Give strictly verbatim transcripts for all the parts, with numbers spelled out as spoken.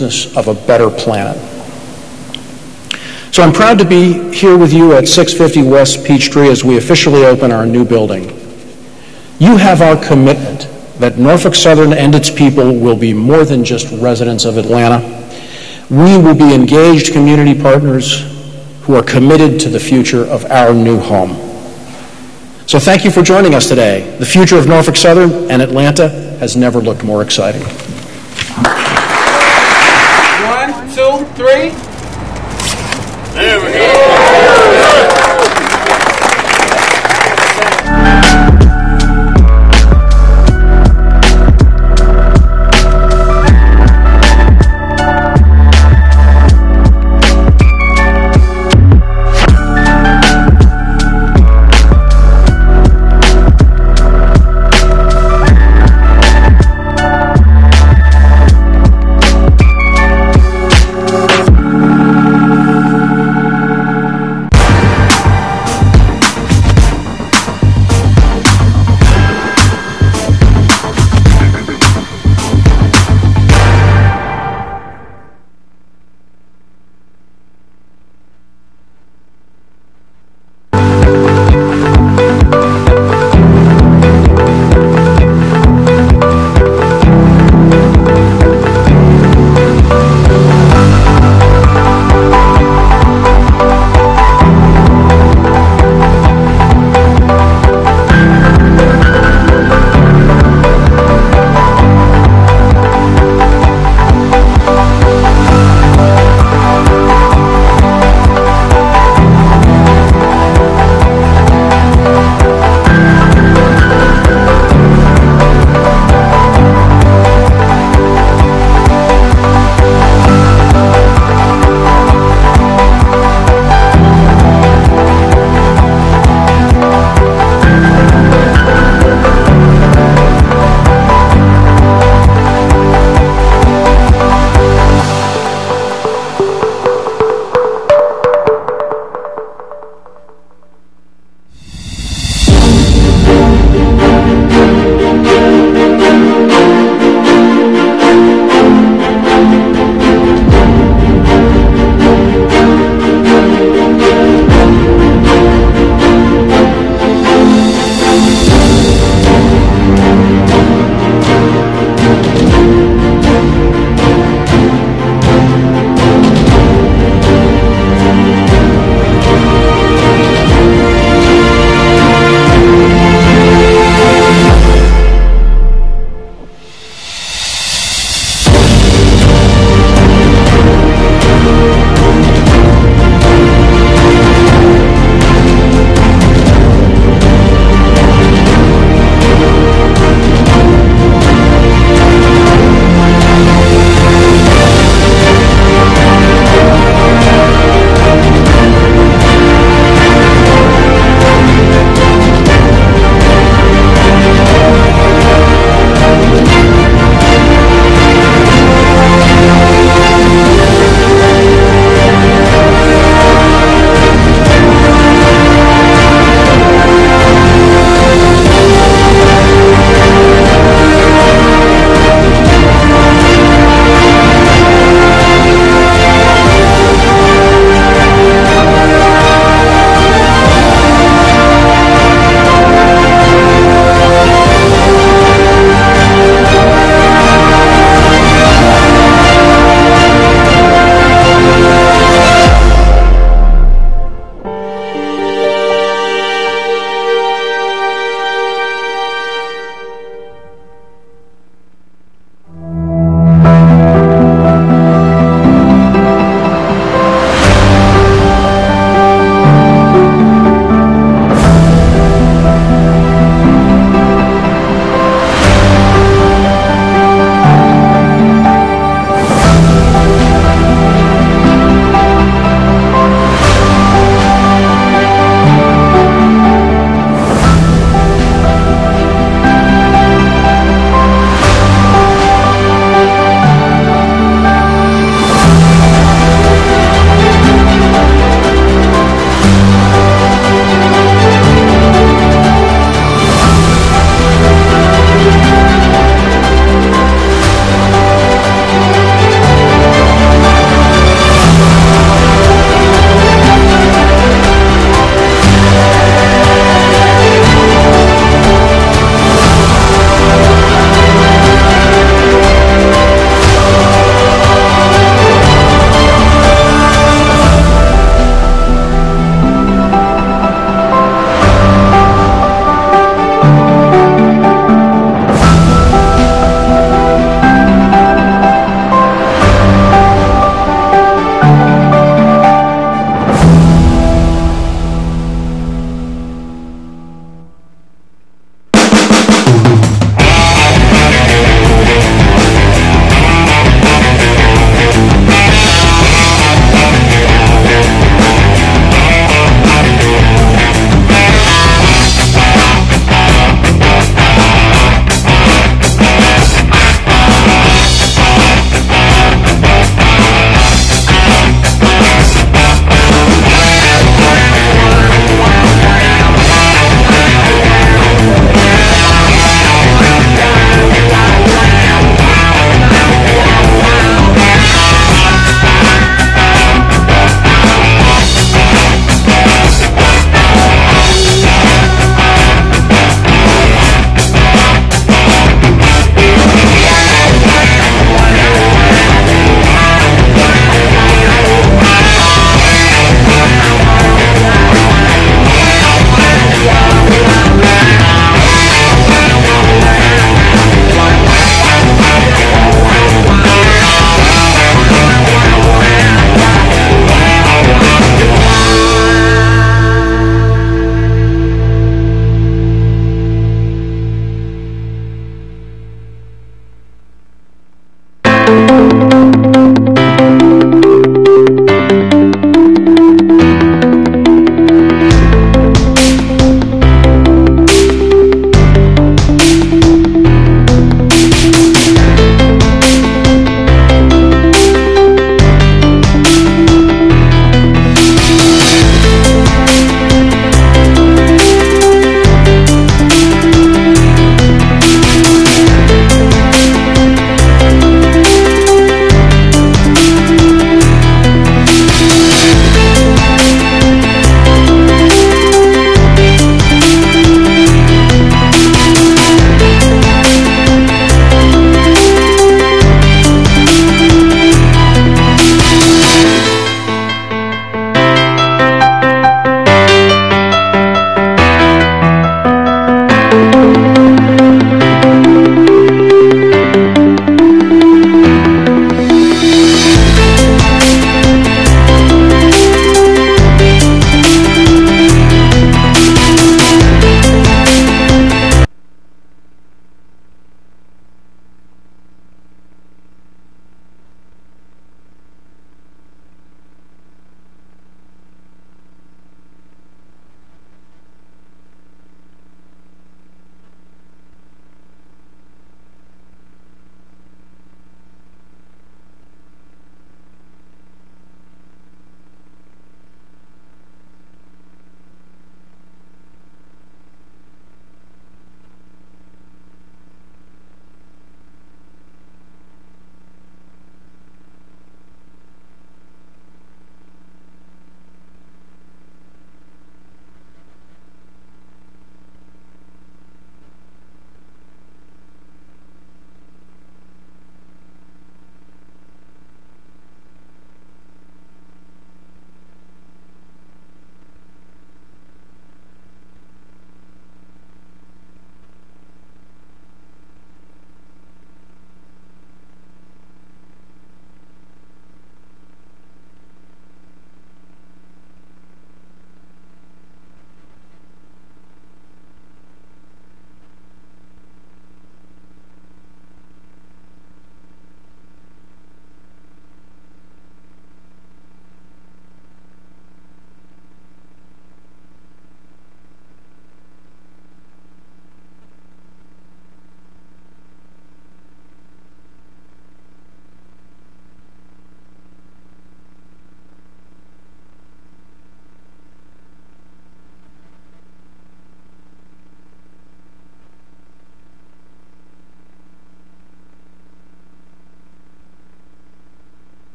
business of a better planet. So I'm proud to be here with you at six fifty West Peachtree as we officially open our new building. You have our commitment that Norfolk Southern and its people will be more than just residents of Atlanta. We will be engaged community partners who are committed to the future of our new home. So thank you for joining us today. The future of Norfolk Southern and Atlanta has never looked more exciting. One, two, three. There we go.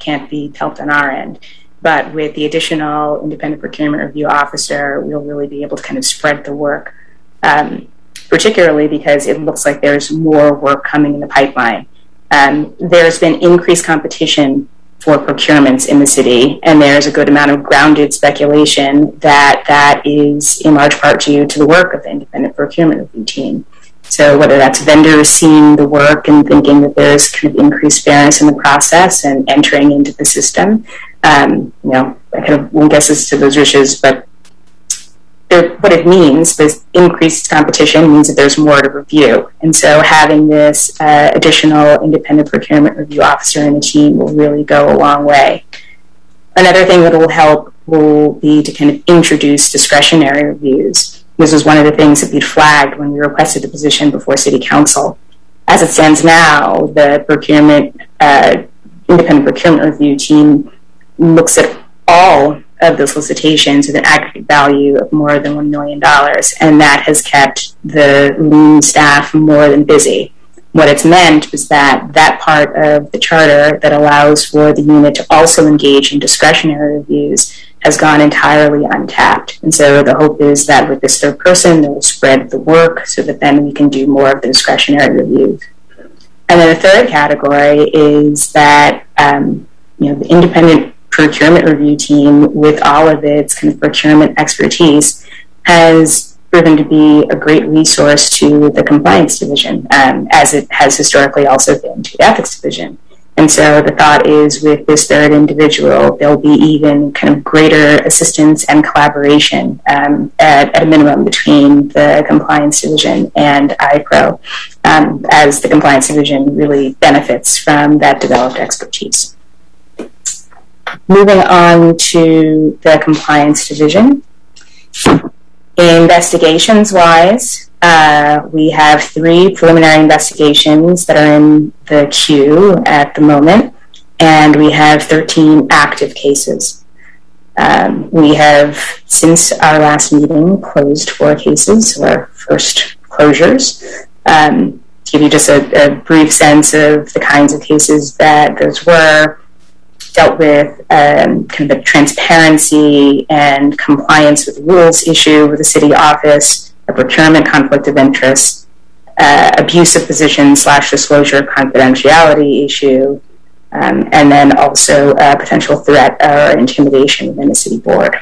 can't be helped on our end. But with the additional independent procurement review officer, we'll really be able to kind of spread the work, um, particularly because it looks like there's more work coming in the pipeline. Um, there's been increased competition for procurements in the city, and there's a good amount of grounded speculation that that is in large part due to the work of the independent procurement review team. So whether that's vendors seeing the work and thinking that there's kind of increased fairness in the process and entering into the system, um, you know, I kind of won't guess as to those wishes, but what it means, this increased competition means that there's more to review. And so having this uh, additional independent procurement review officer in the team will really go a long way. Another thing that will help will be to kind of introduce discretionary reviews. This was one of the things that we flagged when we requested the position before City Council. As it stands now, the procurement, uh, independent procurement review team looks at all of the solicitations with an aggregate value of more than one million dollars, and that has kept the lean staff more than busy. What it's meant was that that part of the charter that allows for the unit to also engage in discretionary reviews has gone entirely untapped. And so the hope is that with this third person, they'll spread the work so that then we can do more of the discretionary reviews. And then the third category is that um, you know, the independent procurement review team, with all of its kind of procurement expertise, has proven to be a great resource to the compliance division, um, as it has historically also been to the ethics division. And so the thought is with this third individual, there'll be even kind of greater assistance and collaboration um, at, at a minimum between the compliance division and I P R O, um, as the compliance division really benefits from that developed expertise. Moving on to the compliance division. Investigations-wise, uh, we have three preliminary investigations that are in the queue at the moment, and we have thirteen active cases. Um, we have, since our last meeting, closed four cases, so our first closures. Um, to give you just a, a brief sense of the kinds of cases that those were, dealt with um, kind of the transparency and compliance with rules issue with the city office, a procurement conflict of interest, uh, abuse of position slash disclosure confidentiality issue, um, and then also a potential threat or intimidation within the city board.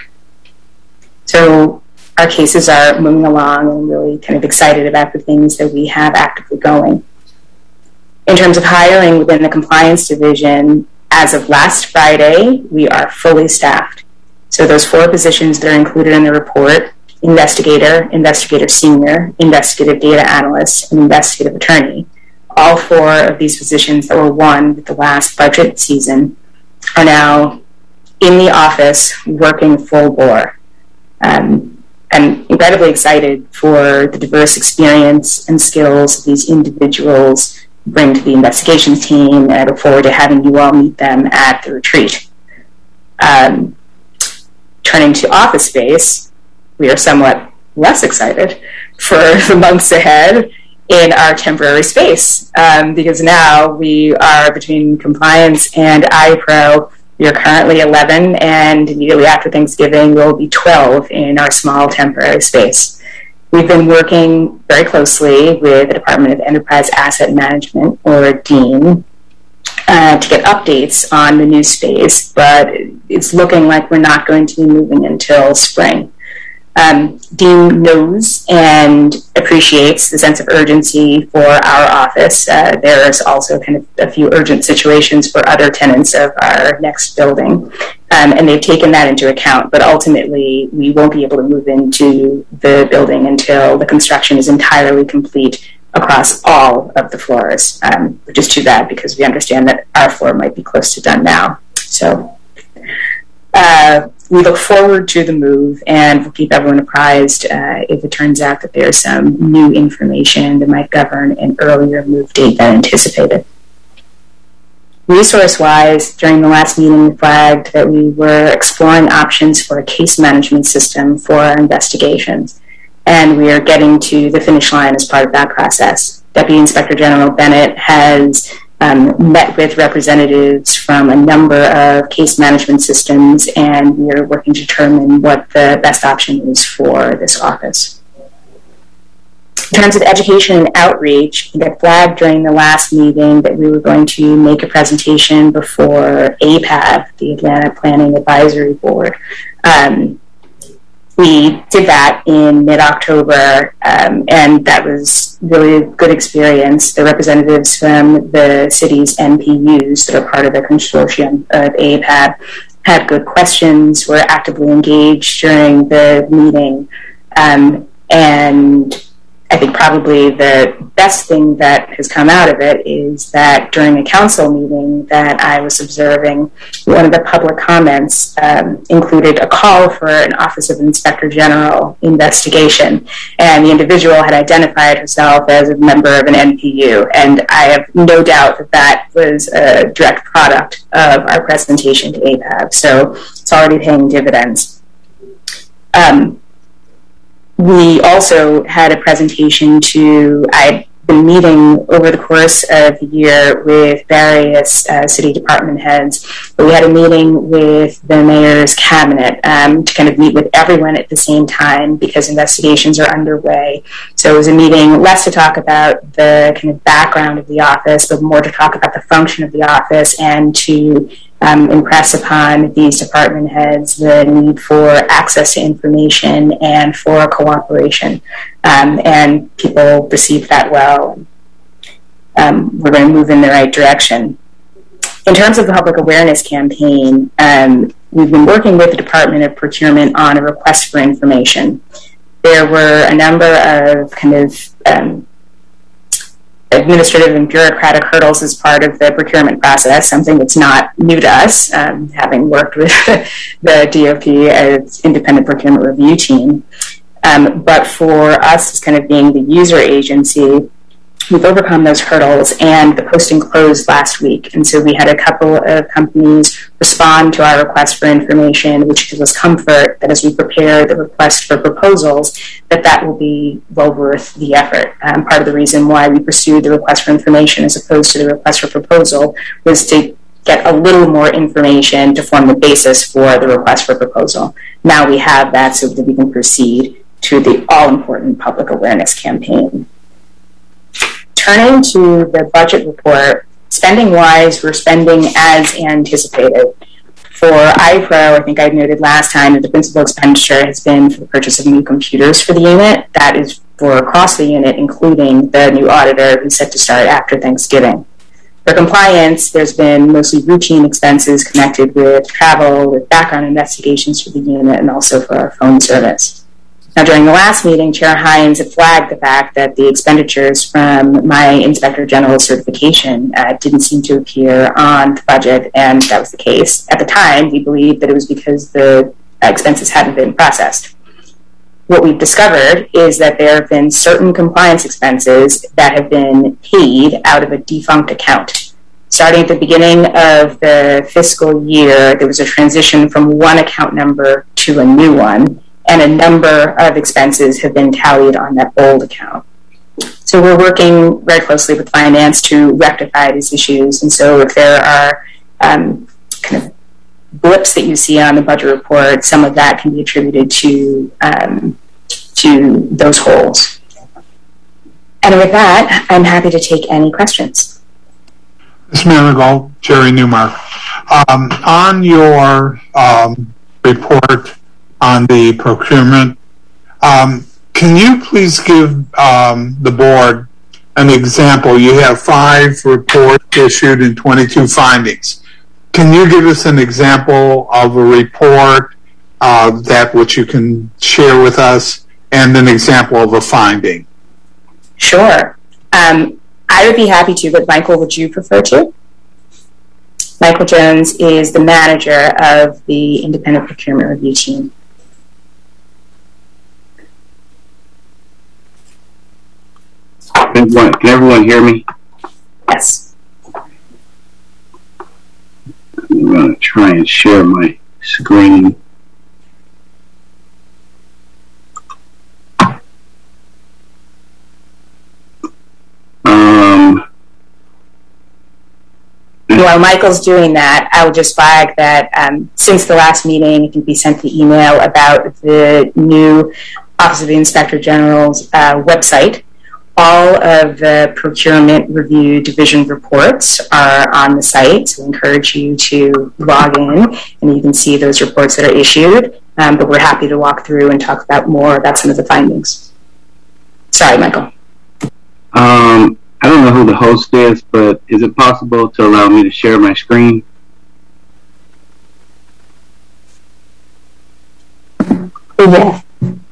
So our cases are moving along, and I'm really kind of excited about the things that we have actively going. In terms of hiring within the compliance division, as of last Friday, we are fully staffed. So those four positions that are included in the report, investigator, investigator senior, investigative data analyst, and investigative attorney, all four of these positions that were won with the last budget season are now in the office working full bore. Um, I'm incredibly excited for the diverse experience and skills these individuals bring to the investigations team, and I look forward to having you all meet them at the retreat. Um, turning to office space, we are somewhat less excited for the months ahead in our temporary space, um, because now we are, between compliance and I P R O, we are currently eleven, and immediately after Thanksgiving we'll be twelve in our small temporary space. We've been working very closely with the Department of Enterprise Asset Management, or DEAN, uh, to get updates on the new space, but it's looking like we're not going to be moving until spring. Um, DEAN knows and appreciates the sense of urgency for our office. Uh, there's also kind of a few urgent situations for other tenants of our next building, um, and they've taken that into account. But ultimately, we won't be able to move into the building until the construction is entirely complete across all of the floors, um, which is too bad because we understand that our floor might be close to done now. So uh, we look forward to the move, and we'll keep everyone apprised uh, if it turns out that there's some new information that might govern an earlier move date than anticipated. Resource-wise, during the last meeting, we flagged that we were exploring options for a case management system for our investigations, and we are getting to the finish line as part of that process. Deputy Inspector General Bennett has um, met with representatives from a number of case management systems, and we are working to determine what the best option is for this office. In terms of education and outreach, I flagged during the last meeting that we were going to make a presentation before A P A B, the Atlanta Planning Advisory Board. Um, we did that in mid-October, um, and that was really a good experience. The representatives from the city's N P Us that are part of the consortium of A P A B had good questions, were actively engaged during the meeting, um, and I think probably the best thing that has come out of it is that during a council meeting that I was observing, one of the public comments um, included a call for an Office of Inspector General investigation, and the individual had identified herself as a member of an N P U, and I have no doubt that that was a direct product of our presentation to A P A B, so it's already paying dividends. Um, We also had a presentation to, I'd been meeting over the course of the year with various uh, city department heads, but we had a meeting with the mayor's cabinet um, to kind of meet with everyone at the same time because investigations are underway. So it was a meeting less to talk about the kind of background of the office, but more to talk about the function of the office and to Um, impress upon these department heads the need for access to information and for cooperation. Um, and people received that well. Um, we're going to move in the right direction. In terms of the public awareness campaign, um, we've been working with the Department of Procurement on a request for information. There were a number of kind of um, administrative and bureaucratic hurdles as part of the procurement process, something that's not new to us, um, having worked with the D O P as independent procurement review team. Um, but for us as kind of being the user agency, we've overcome those hurdles, and the posting closed last week. And so we had a couple of companies respond to our request for information, which gives us comfort that as we prepare the request for proposals, that that will be well worth the effort. Um, part of the reason why we pursued the request for information as opposed to the request for proposal was to get a little more information to form the basis for the request for proposal. Now we have that so that we can proceed to the all-important public awareness campaign. Turning to the budget report, spending-wise, we're spending as anticipated. For I P R O, I think I noted last time that the principal expenditure has been for the purchase of new computers for the unit. That is for across the unit, including the new auditor who's set to start after Thanksgiving. For compliance, there's been mostly routine expenses connected with travel, with background investigations for the unit, and also for our phone service. Now, during the last meeting, Chair Hines had flagged the fact that the expenditures from my Inspector General certification uh, didn't seem to appear on the budget, and that was the case. At the time, we believed that it was because the expenses hadn't been processed. What we've discovered is that there have been certain compliance expenses that have been paid out of a defunct account. Starting at the beginning of the fiscal year, there was a transition from one account number to a new one, and a number of expenses have been tallied on that old account. So we're working very closely with finance to rectify these issues, and so if there are um, kind of blips that you see on the budget report, some of that can be attributed to, um, to those holes. And with that, I'm happy to take any questions. Miz Manigault, Jerry Newmark. Um, on your um, report on the procurement, um, can you please give um, the board an example? You have five reports issued and twenty-two findings. Can you give us an example of a report uh, that which you can share with us and an example of a finding? Sure. Um, I would be happy to, but Michael, would you prefer to? Michael Jones is the manager of the Independent Procurement Review Team. Can everyone, can everyone hear me? Yes. I'm going to try and share my screen. Um, And while Michael's doing that, I will just flag that um, since the last meeting, I think we sent the email about the new Office of the Inspector General's uh, website. All of the procurement review division reports are on the site, so I encourage you to log in and you can see those reports that are issued. Um, but we're happy to walk through and talk about more about some of the findings. Sorry, Michael. Um, I don't know who the host is, but is it possible to allow me to share my screen? Yeah.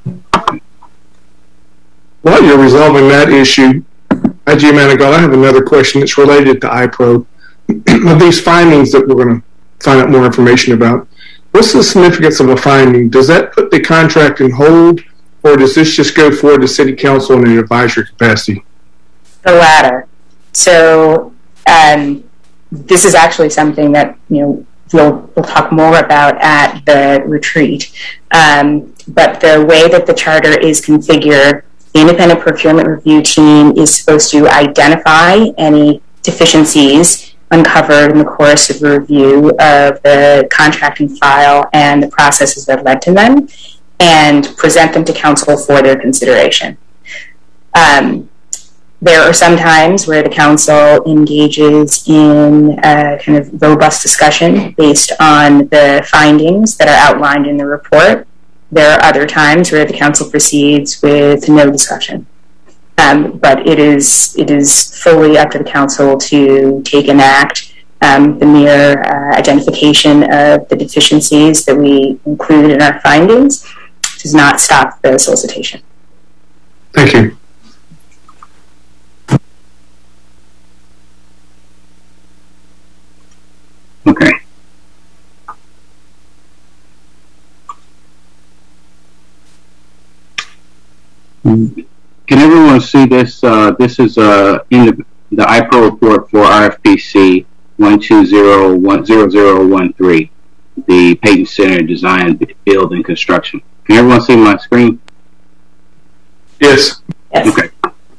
While you're resolving that issue, I G Manigault, I have another question that's related to I P R O. Of these findings that we're going to find out more information about, what's the significance of a finding? Does that put the contract in hold, or does this just go forward to City Council in an advisory capacity? The latter. So um, this is actually something that, you know, we'll, we'll talk more about at the retreat. Um, but the way that the charter is configured, the independent procurement review team is supposed to identify any deficiencies uncovered in the course of the review of the contracting file and the processes that led to them, and present them to council for their consideration. Um, there are some times where the council engages in a kind of robust discussion based on the findings that are outlined in the report. There are other times where the council proceeds with no discussion. Um, but it is it is fully up to the council to take and act. Um, the mere uh, identification of the deficiencies that we included in our findings does not stop the solicitation. Thank you. Okay. Can everyone see this? Uh, this is uh, in the, the I P R O report for R F P C one two zero one zero zero one three, the Peyton Center Design, Build, and Construction. Can everyone see my screen? Yes. Yes. Okay.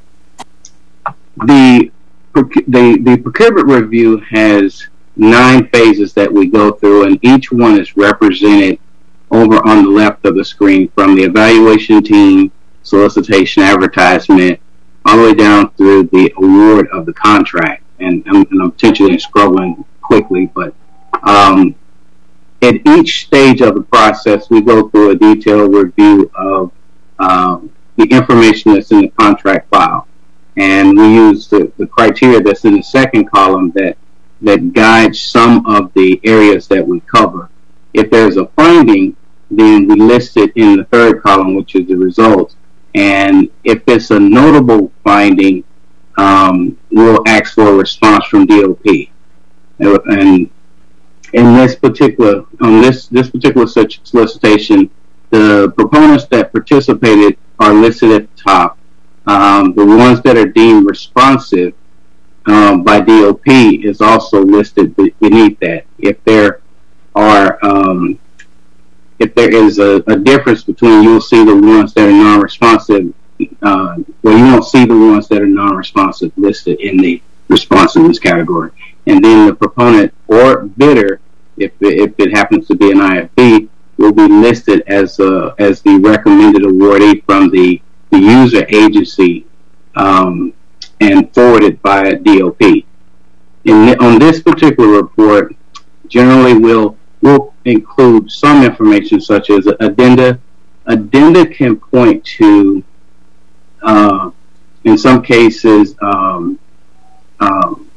The, the, the procurement review has nine phases that we go through, and each one is represented over on the left of the screen, from the evaluation team, solicitation, advertisement, all the way down through the award of the contract. And I'm, and I'm potentially scrolling quickly, but um, at each stage of the process, we go through a detailed review of um, the information that's in the contract file. And we use the, the criteria that's in the second column that, that guides some of the areas that we cover. If there's a finding, then we list it in the third column, which is the results. And if it's a notable finding, um, we'll ask for a response from D O P. And in this particular, on this, this particular solicitation, the proponents that participated are listed at the top. Um, the ones that are deemed responsive um, by D O P is also listed beneath that. If there are um, If there is a, a difference between, you'll see the ones that are non-responsive, uh, well, you won't see the ones that are non-responsive listed in the responsiveness category. And then the proponent or bidder, if it, if it happens to be an I F B, will be listed as a, as the recommended awardee from the, the user agency um, and forwarded by D O P. In the, on this particular report, generally we'll We'll include some information such as addenda. Addenda can point to, uh, in some cases, um, um,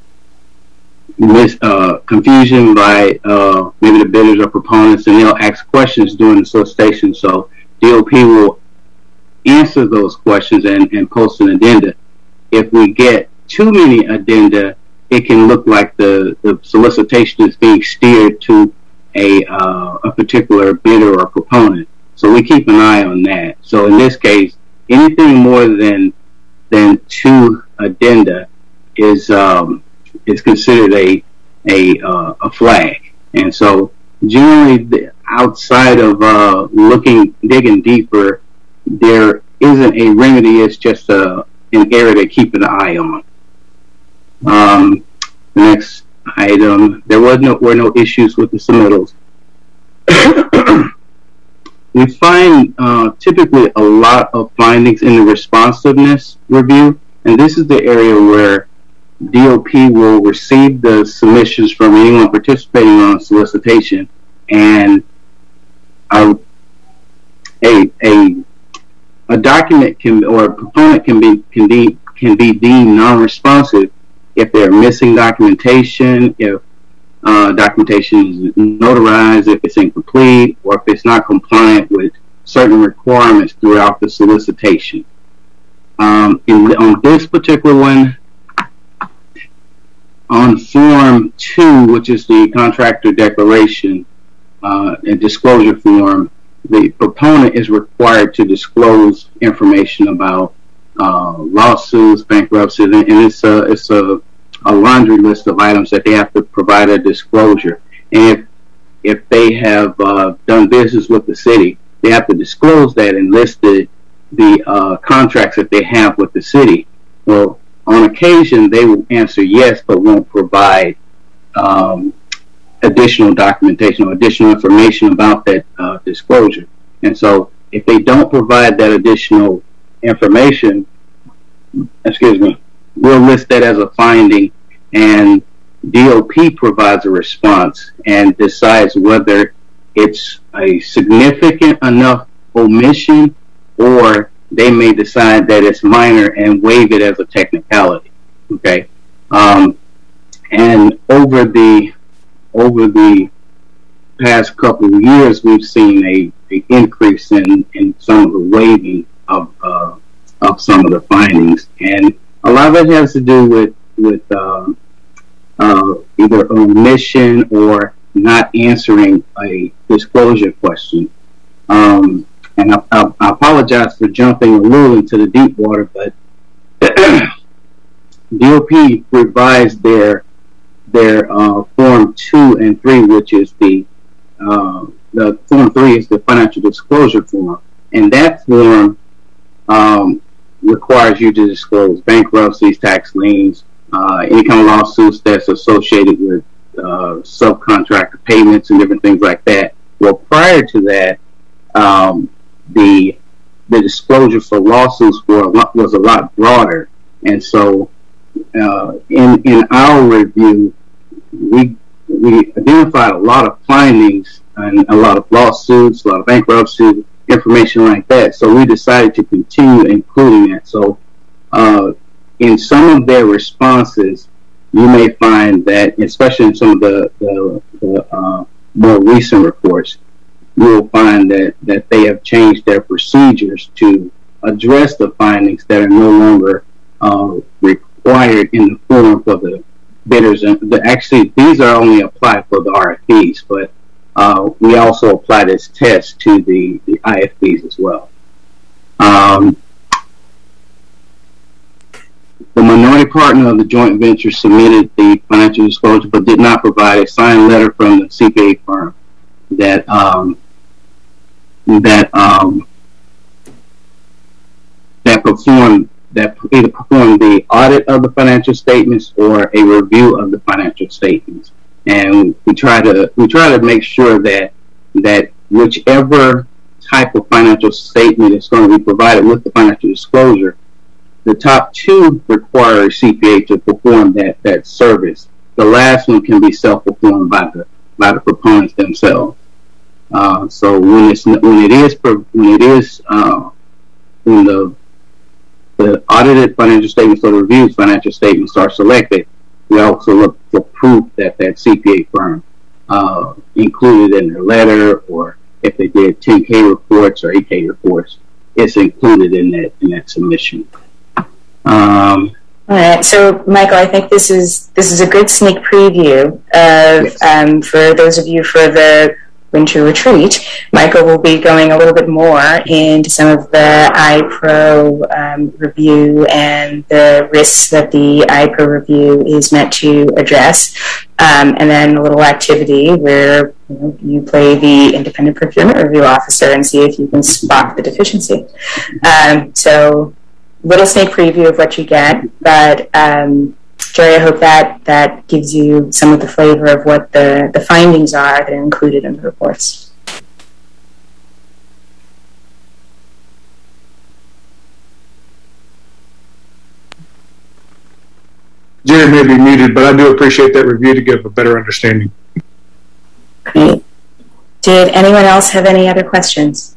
mis uh, confusion by uh, maybe the bidders or proponents, and they'll ask questions during the solicitation. So D O P will answer those questions and, and post an addenda. If we get too many addenda, it can look like the, the solicitation is being steered to A, uh, a particular bidder or proponent. So we keep an eye on that. So in this case, anything more than than two addenda is um, is considered a a uh, a flag. And so generally, the, outside of uh, looking digging deeper, there isn't a remedy. It's just a, an area to keep an eye on. Um, the next item, there was no were no issues with the submittals. We find uh, typically a lot of findings in the responsiveness review, and this is the area where D O P will receive the submissions from anyone participating on a solicitation, and a a a, a document can or a proponent can be can be can be deemed non-responsive if they're missing documentation, if uh, documentation is notarized, if it's incomplete, or if it's not compliant with certain requirements throughout the solicitation. Um, in, on this particular one, on Form two, which is the contractor declaration uh, and disclosure form, the proponent is required to disclose information about uh, lawsuits, bankruptcy, and it's a, it's a a laundry list of items that they have to provide a disclosure. And if if they have uh, done business with the city, they have to disclose that and list the the uh, contracts that they have with the city. Well, on occasion they will answer yes, but won't provide um, additional documentation or additional information about that uh, disclosure. And so, if they don't provide that additional information, excuse me, we'll list that as a finding, and D O P provides a response and decides whether it's a significant enough omission, or they may decide that it's minor and waive it as a technicality. Okay, um, and over the over the past couple of years, we've seen a, a increase in, in some of the waiving of uh, of some of the findings, and a lot of it has to do with with uh, uh, either omission or not answering a disclosure question. Um, and I, I, I apologize for jumping a little into the deep water, but D O P revised their their uh, Form two and three, which is the uh, the Form three is the financial disclosure form, and that form um, requires you to disclose bankruptcies, tax liens, uh, any kind of lawsuits that's associated with uh, subcontractor payments and different things like that. Well, prior to that, um, the the disclosure for lawsuits were a lot, was a lot broader, and so uh, in in our review, we we identified a lot of findings and a lot of lawsuits, a lot of bankruptcy information like that. So we decided to continue including that. So uh, in some of their responses, you may find that, especially in some of the, the, the uh, more recent reports, you will find that, that they have changed their procedures to address the findings that are no longer uh, required in the form for the bidders. And the, actually, these are only applied for the R F Ps, but Uh, we also apply this test to the, the I F Bs as well. Um, the minority partner of the joint venture submitted the financial disclosure, but did not provide a signed letter from the C P A firm that um, that um, that performed that either performed the audit of the financial statements or a review of the financial statements. And we try to we try to make sure that that whichever type of financial statement is going to be provided with the financial disclosure, the top two require a C P A to perform that, that service. The last one can be self-performed by the by the proponents themselves. Uh, so when it's when it is when it is uh, when the the audited financial statements or the reviewed financial statements are selected, we also look for proof that that C P A firm uh, included in their letter, or if they did ten K reports or eight K reports, it's included in that in that submission. Um, All right, so Michael, I think this is this is a good sneak preview of yes. um, for those of you for the winter retreat. Michael will be going a little bit more into some of the I P R O um, review and the risks that the I P R O review is meant to address, um, and then a little activity where you know, you play the independent procurement review officer and see if you can spot the deficiency. Um, so, little sneak preview of what you get, but um, Jerry, I hope that that gives you some of the flavor of what the, the findings are that are included in the reports. Jerry may be muted, but I do appreciate that review to give a better understanding. Great. Did anyone else have any other questions?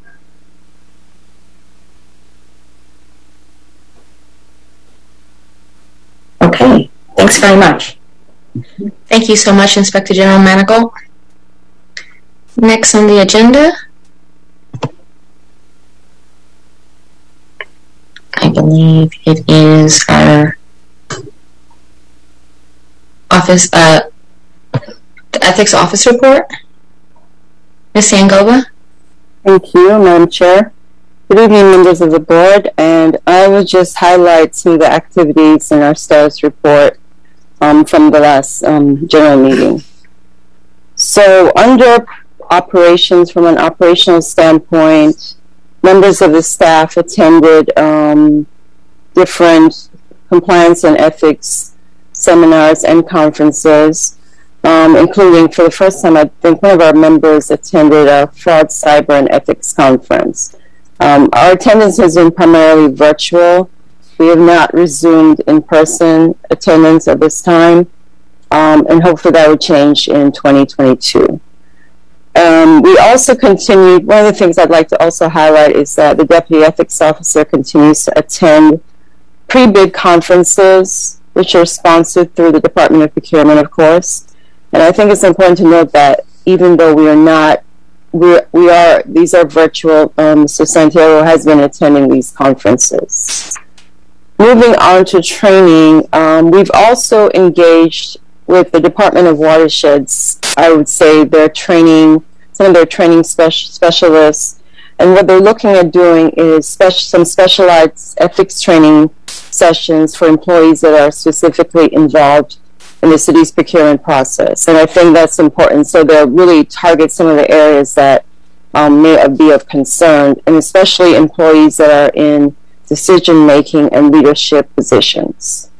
Okay, thanks very much. Thank you so much, Inspector General Manigault. Next on the agenda, I believe it is our office, uh, the ethics office report. Miz Sangova. Thank you, Madam Chair. Good evening, members of the board, and I will just highlight some of the activities in our status report um, from the last um, general meeting. So under operations, from an operational standpoint, members of the staff attended um, different compliance and ethics seminars and conferences, um, including, for the first time, I think one of our members attended a fraud, cyber, and ethics conference. Um, our attendance has been primarily virtual. We have not resumed in-person attendance at this time, um, and hopefully that will change in twenty twenty-two. Um, we also continued, one of the things I'd like to also highlight is that the Deputy Ethics Officer continues to attend pre-bid conferences, which are sponsored through the Department of Procurement, of course. And I think it's important to note that even though we are not We, we are, these are virtual. Um, Mister Santiago has been attending these conferences. Moving on to training, um, we've also engaged with the Department of Watersheds. I would say their training, some of their training speci specialists, and what they're looking at doing is speci some specialized ethics training sessions for employees that are specifically involved in the city's procurement process. And I think that's important. So they'll really target some of the areas that um, may be of concern, and especially employees that are in decision-making and leadership positions.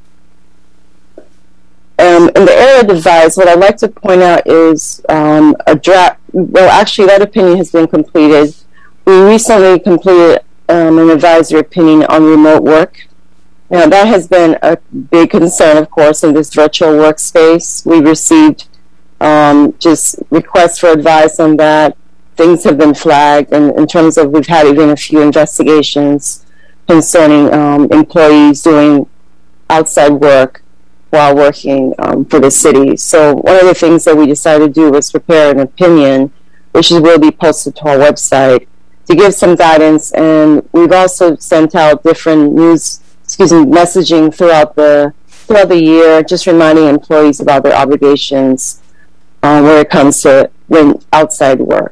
Um, in the area of advice, what I'd like to point out is um, a draft, well, actually that opinion has been completed. We recently completed um, an advisory opinion on remote work. Now, that has been a big concern, of course, in this virtual workspace. We received um, just requests for advice on that. Things have been flagged, and in terms of we've had even a few investigations concerning um, employees doing outside work while working um, for the city. So one of the things that we decided to do was prepare an opinion, which will be posted to our website, to give some guidance. And we've also sent out different news excuse me, messaging throughout the throughout the year, just reminding employees about their obligations uh, when it comes to when outside work.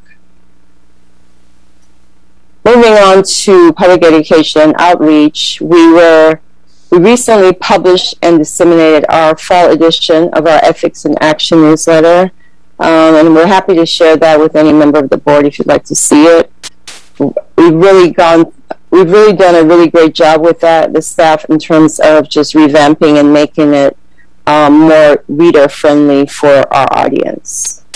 Moving on to public education and outreach, we were we recently published and disseminated our fall edition of our Ethics in Action newsletter, um, and we're happy to share that with any member of the board if you'd like to see it. We've really gone. We've really done a really great job with that, the staff, in terms of just revamping and making it um, more reader-friendly for our audience.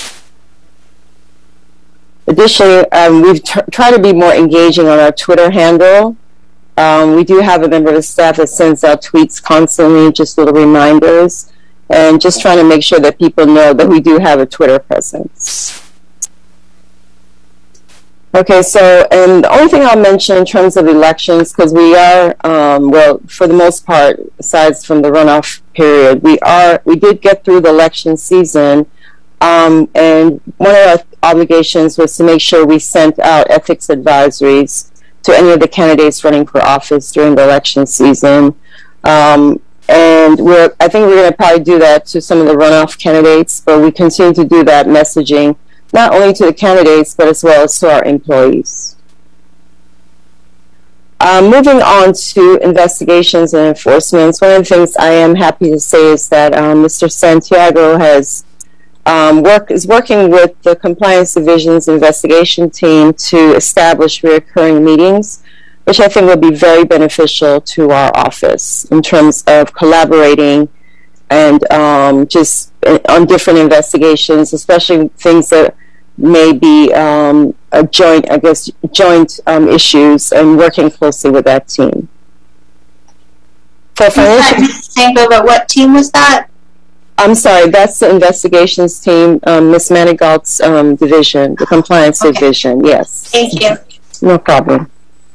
Additionally, um, we've tried to be more engaging on our Twitter handle. Um, we do have a member of the staff that sends out tweets constantly, just little reminders, and just trying to make sure that people know that we do have a Twitter presence. Okay, so, and the only thing I'll mention in terms of elections, because we are, um, well, for the most part, aside from the runoff period, we are, we did get through the election season, um, and one of our obligations was to make sure we sent out ethics advisories to any of the candidates running for office during the election season. Um, and we're, I think we're going to probably do that to some of the runoff candidates, but we continue to do that messaging not only to the candidates, but as well as to our employees. Um, moving on to investigations and enforcements, one of the things I am happy to say is that um, Mister Santiago has um, work, is working with the Compliance Division's investigation team to establish recurring meetings, which I think will be very beneficial to our office in terms of collaborating and um, just on different investigations, especially things that may be um, a joint, I guess, joint um, issues, and working closely with that team. For financial, Sangoba, what team was that? I'm sorry, that's the investigations team, um, Miz Manigault's um, division, the compliance okay. division. Yes. Thank you. No problem.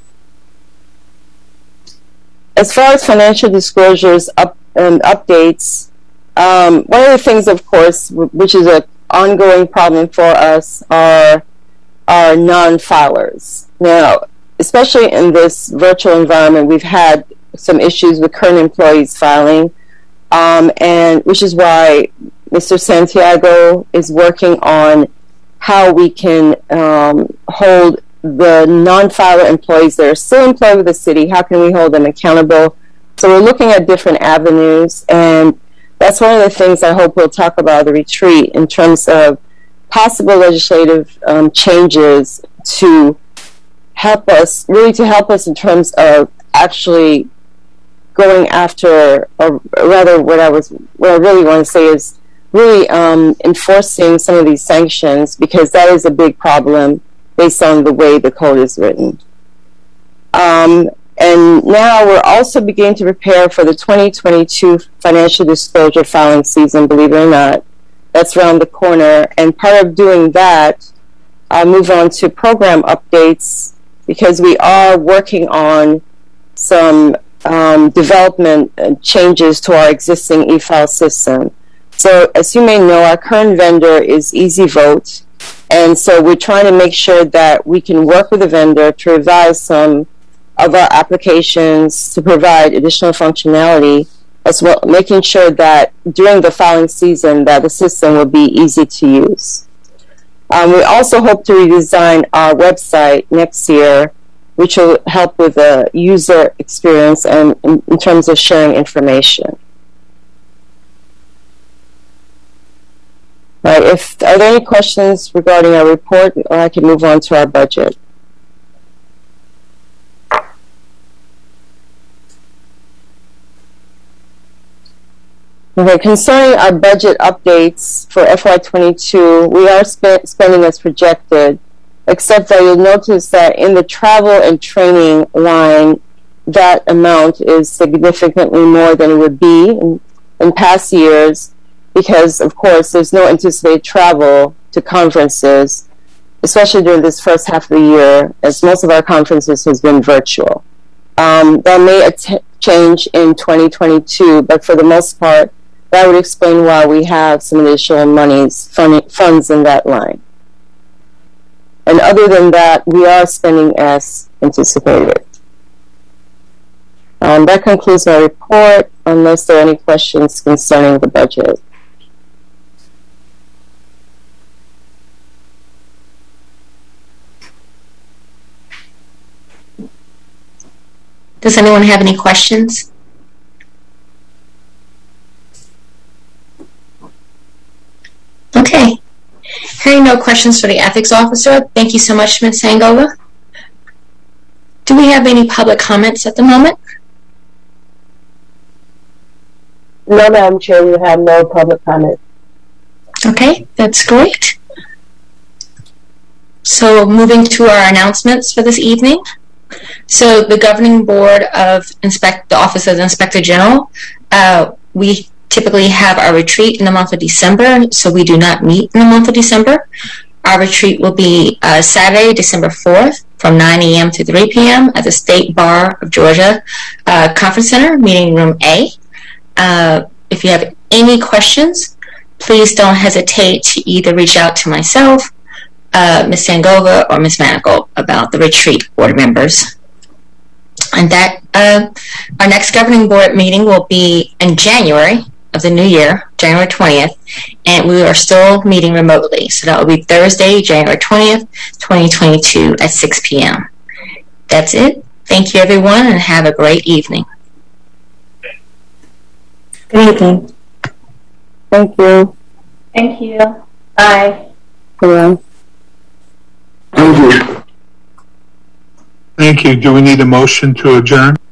As far as financial disclosures up, and updates, um, one of the things, of course, which is an ongoing problem for us, are our non-filers. Now, especially in this virtual environment, we've had some issues with current employees filing, um, and which is why Mister Santiago is working on how we can um, hold the non-filer employees that are still employed with the city, how can we hold them accountable? So we're looking at different avenues, and that's one of the things I hope we'll talk about at the retreat in terms of possible legislative um, changes to help us, really to help us in terms of actually going after, or rather what I was, what I really want to say is really um, enforcing some of these sanctions, because that is a big problem based on the way the code is written. Um, and now we're also beginning to prepare for the twenty twenty-two financial disclosure filing season, believe it or not. That's around the corner. And part of doing that, I'll move on to program updates, because we are working on some um, development changes to our existing e-file system. So as you may know, our current vendor is EasyVote. And so we're trying to make sure that we can work with the vendor to revise some of our applications to provide additional functionality, as well making sure that during the filing season that the system will be easy to use. Um, we also hope to redesign our website next year, which will help with the user experience and in, in terms of sharing information. Right, if, are there any questions regarding our report, or I can move on to our budget? Okay, concerning our budget updates for F Y twenty-two, we are sp spending as projected, except that you'll notice that in the travel and training line, that amount is significantly more than it would be in, in past years, because, of course, there's no anticipated travel to conferences, especially during this first half of the year, as most of our conferences has been virtual. Um, that may change in twenty twenty-two, but for the most part, that would explain why we have some additional monies, fund, funds in that line. And other than that, we are spending as anticipated. Um, that concludes my report, unless there are any questions concerning the budget. Does anyone have any questions? Okay. Hearing no questions for the ethics officer, thank you so much, Miz Sangoba. Do we have any public comments at the moment? No, Madam Chair, we have no public comment. Okay, that's great. So moving to our announcements for this evening. So the governing board of inspect the Office of the Inspector General, uh, we typically have our retreat in the month of December, so we do not meet in the month of December. Our retreat will be uh, Saturday, December fourth, from nine A M to three P M at the State Bar of Georgia uh, Conference Center, meeting room A. Uh, if you have any questions, please don't hesitate to either reach out to myself, uh, Miz Sangoba, or Miz Manigault about the retreat, board members. And that uh, our next governing board meeting will be in January of the new year, January twentieth, and we are still meeting remotely. So that will be Thursday, January twentieth, twenty twenty-two at six P M That's it. Thank you, everyone, and have a great evening. Good evening. Thank you. Thank you. Bye. Bye. Thank you. Thank you. Do we need a motion to adjourn?